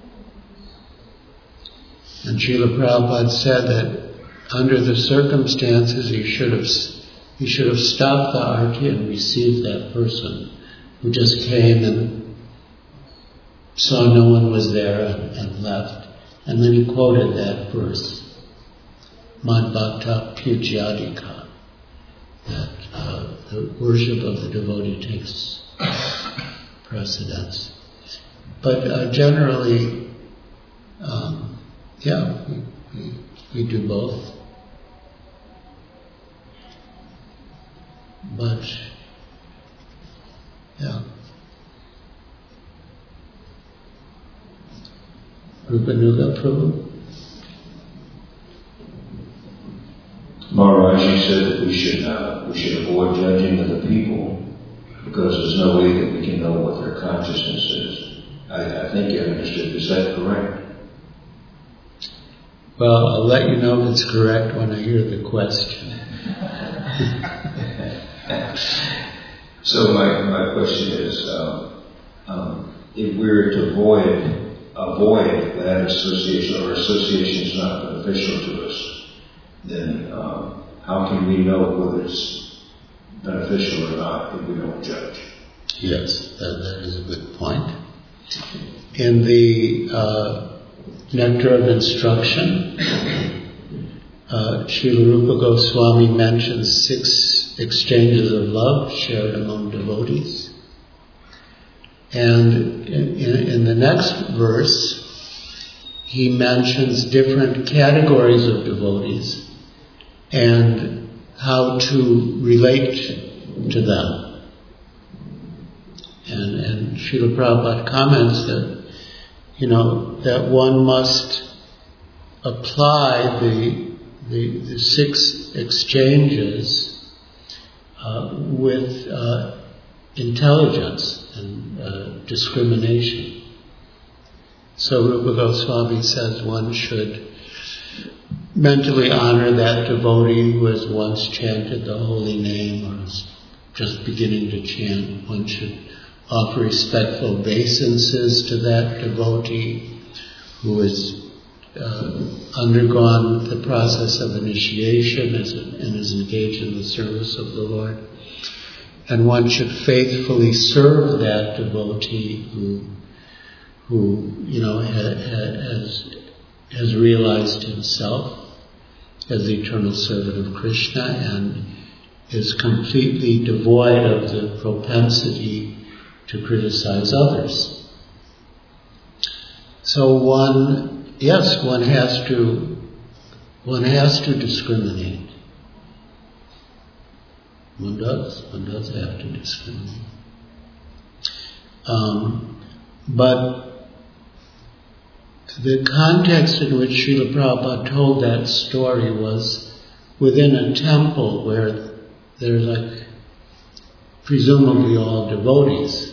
[SPEAKER 1] And Srila Prabhupada said that under the circumstances he should have he should have stopped the arti and received that person who just came and saw no one was there and, and left. And then he quoted that verse, Mad Bhakta Pujyadika, that uh, the worship of the devotee takes precedence. But uh, generally, um, yeah, we, we, we do both. But, yeah. Rupanuga Prabhu?
[SPEAKER 9] Maharaj, you said that we should uh, we should avoid judging other people because there's no way that we can know what their consciousness is. I, I think you understood. Is that correct?
[SPEAKER 1] Well, I'll let you know if it's correct when I hear the question.
[SPEAKER 9] So my, my question is, um, um, if we're to avoid, avoid that association, or association is not beneficial to us, then um, how can we know whether it's beneficial or not if we don't judge?
[SPEAKER 1] Yes, that, that is a good point. In the uh, Nectar of Instruction, uh, Srila Rupa Goswami mentions six exchanges of love shared among devotees. And in, in, in the next verse, he mentions different categories of devotees and how to relate to them. And, and Srila Prabhupada comments that, you know, that one must apply the, the, the six exchanges uh, with uh, intelligence and uh, discrimination. So Rupa Goswami says one should mentally honor that devotee who has once chanted the holy name or is just beginning to chant. One should offer respectful obeisances to that devotee who has uh, undergone the process of initiation as a, and is engaged in the service of the Lord. And one should faithfully serve that devotee who, who you know, ha, ha, has has realized himself as the eternal servant of Krishna and is completely devoid of the propensity to criticize others. So one, yes, one has to, one has to discriminate. One does, one does have to discriminate. Um, but the context in which Srila Prabhupada told that story was within a temple where there's like presumably all devotees.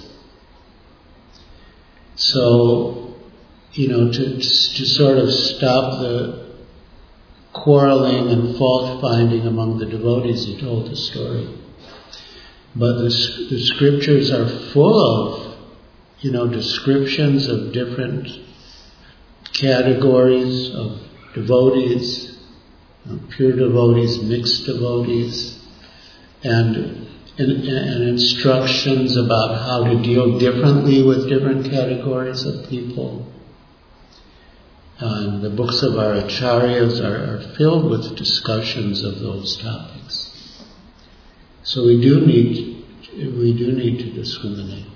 [SPEAKER 1] So, you know, to, to sort of stop the quarreling and fault finding among the devotees, he told the story. But the, the scriptures are full of, you know, descriptions of different categories of devotees, you know, pure devotees, mixed devotees, and And, and instructions about how to deal differently with different categories of people. And the books of our acharyas are, are filled with discussions of those topics. So we do need we do need to discriminate.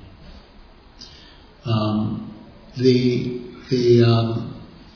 [SPEAKER 1] Um, the the um,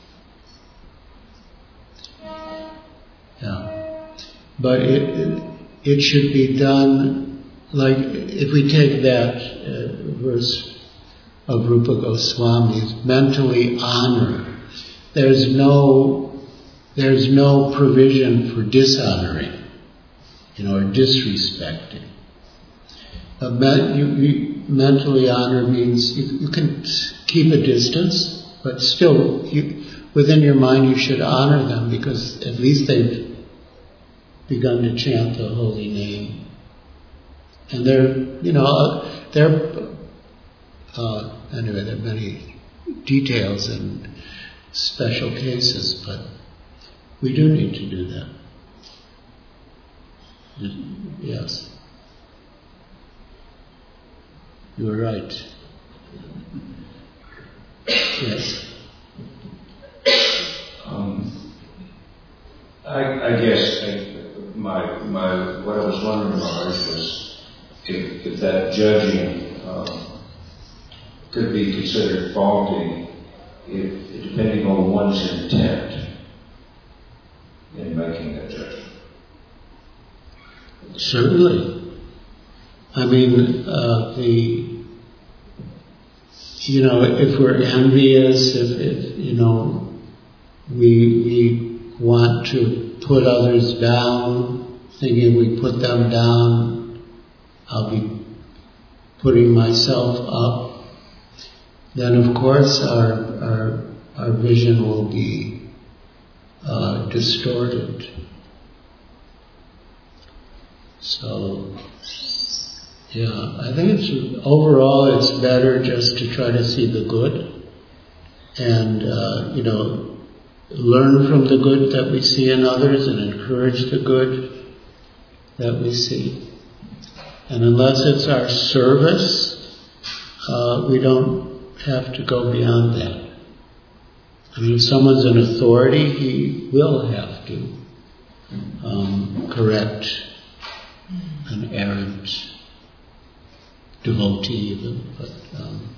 [SPEAKER 1] yeah, but it, it it should be done. Like, if we take that uh, verse of Rupa Goswami's, mentally honor, there's no, there's no provision for dishonoring, you know, or disrespecting. Uh, me- you, you, mentally honor means you, you can keep a distance, but still, you, within your mind, you should honor them because at least they've begun to chant the holy name. And there, you know, there, uh, anyway, there are many details and special cases, but we do need to do that. Yes. You were right. Yes.
[SPEAKER 9] Um, I, I guess I, my my what I was wondering about was if, if that judging um, could be considered faulty, if depending on one's intent in making that judgment.
[SPEAKER 1] Certainly. I mean, uh, the you know, if we're envious, if, if you know, we we want to put others down, thinking we put them down, I'll be putting myself up, then of course our our, our vision will be uh, distorted. So, Yeah, I think it's overall it's better just to try to see the good and, uh, you know, learn from the good that we see in others and encourage the good that we see. And unless it's our service, uh, we don't have to go beyond that. I mean, if someone's an authority, he will have to um, correct an errant devotee even, but um,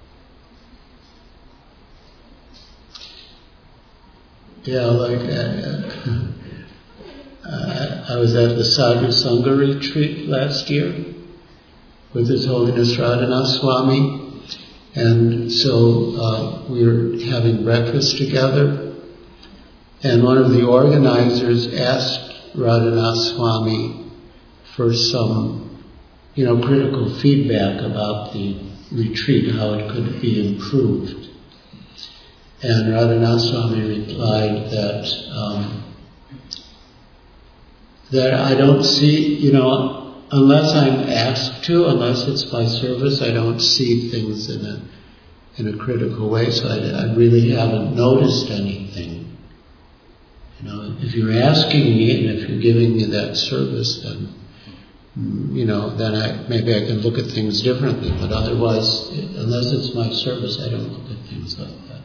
[SPEAKER 1] yeah, like uh, I, I was at the Sadhu Sangha retreat last year with His Holiness Radhanath Swami, and so uh, we were having breakfast together, and one of the organizers asked Radhanath Swami for some you know, critical feedback about the retreat, how it could be improved. And Radhanath Swami replied that um, that I don't see, you know, unless I'm asked to, unless it's my service, I don't see things in a in a critical way. So I, I really haven't noticed anything. You know, if you're asking me and if you're giving me that service, then you know, then I, maybe I can look at things differently. But otherwise, unless it's my service, I don't look at things like that.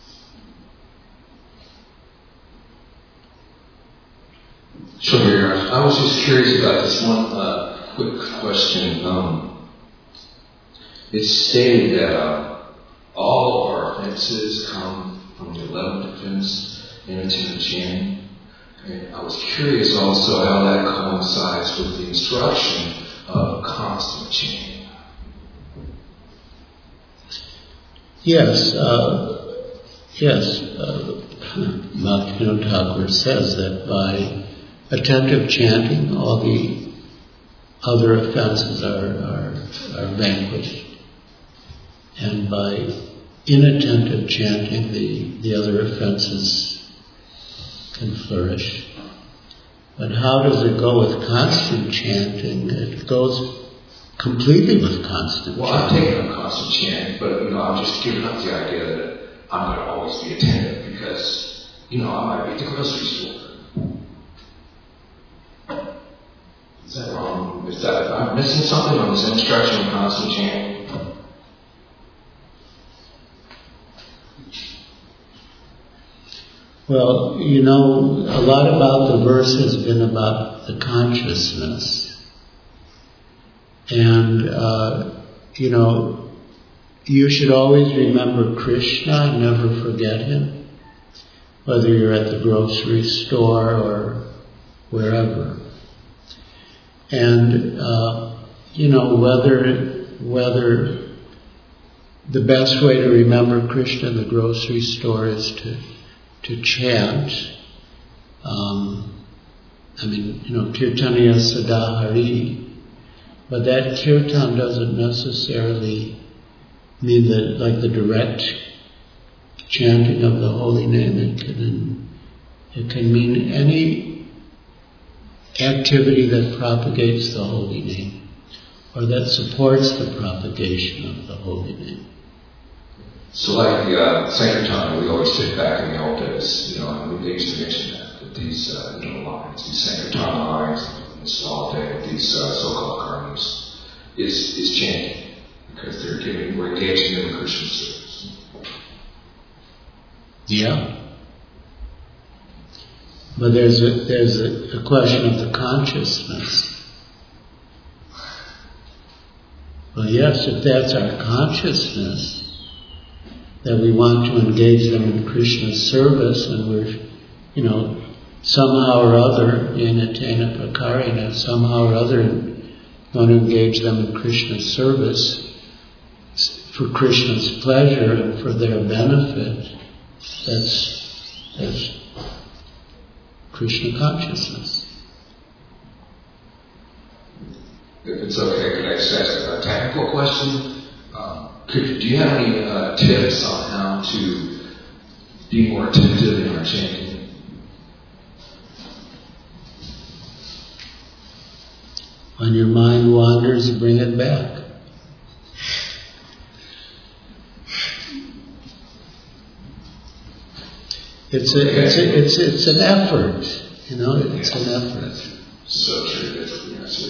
[SPEAKER 10] Sure. I was just curious about this one uh, quick question. Um, it's stated that uh, all our offenses come from the eleventh offense, inattentive chanting. And I was curious also how that coincides with the instruction of constant chanting.
[SPEAKER 1] Yes, uh, yes. Uh, Bhaktivinoda Thakur says that by attentive chanting, all the other offenses are, are, are vanquished. And by inattentive chanting, the, the other offenses can flourish. But how does it go with constant chanting? It goes completely with constant
[SPEAKER 10] well,
[SPEAKER 1] chanting.
[SPEAKER 10] Well, I've taken on constant chanting, but, you know, I'm just giving up the idea that I'm going to always be attentive because, you know, I might be at the grocery store. Is that wrong? Is that, am I missing something on this instruction of constant chanting?
[SPEAKER 1] Well, you know, a lot about the verse has been about the consciousness. And, uh, you know, you should always remember Krishna and never forget Him, whether you're at the grocery store or wherever. And, uh, you know, whether, whether the best way to remember Krishna in the grocery store is to to chant. Um, I mean, you know, Kirtaniya Sadahari, but that kirtan doesn't necessarily mean that, like the direct chanting of the holy name. It can, it can mean any activity that propagates the holy name, or that supports the propagation of the holy name.
[SPEAKER 10] So like the uh, Sankirtan, we always sit back in the old days, you know, and they used to mention that, that these, uh, you know, lines, these Sankirtan lines, this all day with these uh, so-called karmis, is, is chanting, because they're giving, we're engaging in the Christian service.
[SPEAKER 1] Yeah. But there's a, there's a, a question of the consciousness. Well, yes, if that's our consciousness, that we want to engage them in Krishna's service, and we're, you know, somehow or other, yenatena prakarena, somehow or other, want to engage them in Krishna's service for Krishna's pleasure and for their benefit, that's, that's Krishna consciousness.
[SPEAKER 10] If it's okay, could I just ask a technical question? Um, could, do you have any uh, tips on how to be more attentive in our chanting?
[SPEAKER 1] When your mind wanders, you bring it back. It's a, it's a, it's it's an effort, you know. It's an effort.
[SPEAKER 10] So true. That's yes.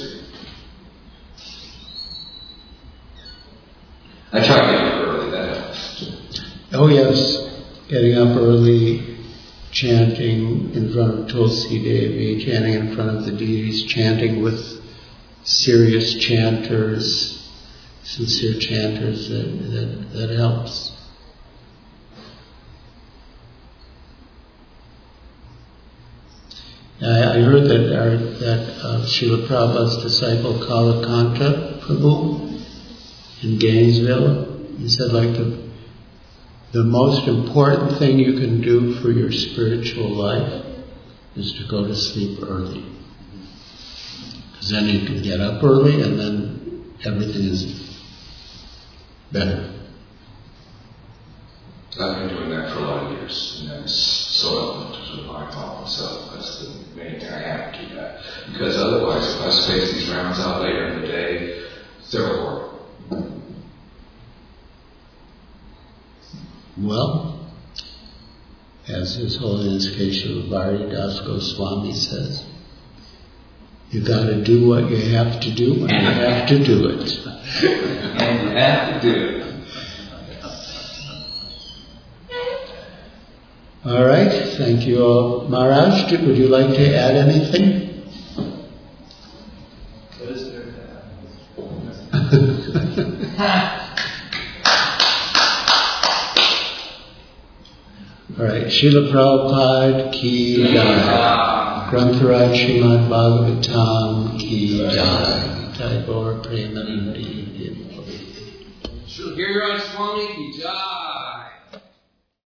[SPEAKER 10] I try to get up early. That helps.
[SPEAKER 1] Oh yes, getting up early, chanting in front of Tulsi Devi, chanting in front of the deities, chanting with serious chanters, sincere chanters. That that, that helps. I, I heard that our, that uh, Srila Prabhupada's disciple Kalakanta Prabhu in Gainesville, he said, like the the most important thing you can do for your spiritual life is to go to sleep early, because then you can get up early and then everything is better.
[SPEAKER 10] I've been doing that for a lot of years, and that's so eloquent with my thought myself. That's the main thing. I have to do that. Because otherwise, if I space these rounds out later in the day, they're horrible.
[SPEAKER 1] Well, as His Holiness Kesava Bharati Das Goswami says, you got to do what you have to do when you have to do it.
[SPEAKER 6] And you have to do it.
[SPEAKER 1] All right, thank you all. Maharaj, would you like to add anything?
[SPEAKER 3] What is there to add?
[SPEAKER 1] All right, Srila Prabhupada ki jai. Grantharaj Srimad Bhagavatam ki jai. Tagore Premanandi.
[SPEAKER 2] Srila Giriraj Swami ki jai.